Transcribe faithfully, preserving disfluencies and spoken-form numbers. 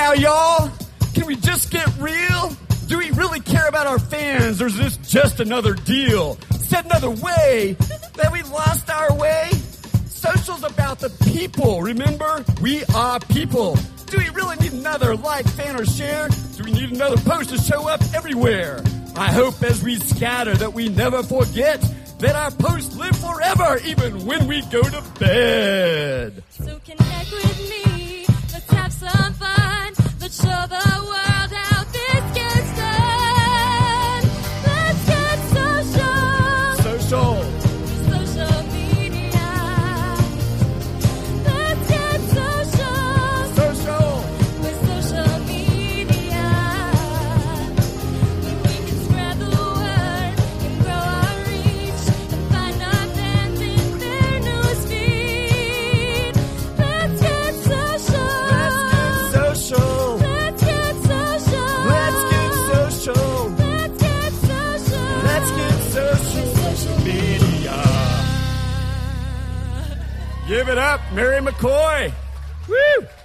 now, y'all? Can we just get real? Do we really care about our fans, or is this just another deal? Said another way, that we lost our way? Social's about the people, remember? We are people. Do we really need another like, fan, or share? Do we need another post to show up everywhere? I hope as we scatter that we never forget that our posts live forever, even when we go to bed. So connect with me, let's have some fun, let's show the world how this gets done. Let's get social. Social. Social media. Let's get social. Social. With social media. We can spread the word and grow our reach and find our fans in their newsfeed. Let's get social. Social. Let's get social. Let's get social. Let's get social. Let's get social. Social Media. Give it up, Mary McCoy. Woo!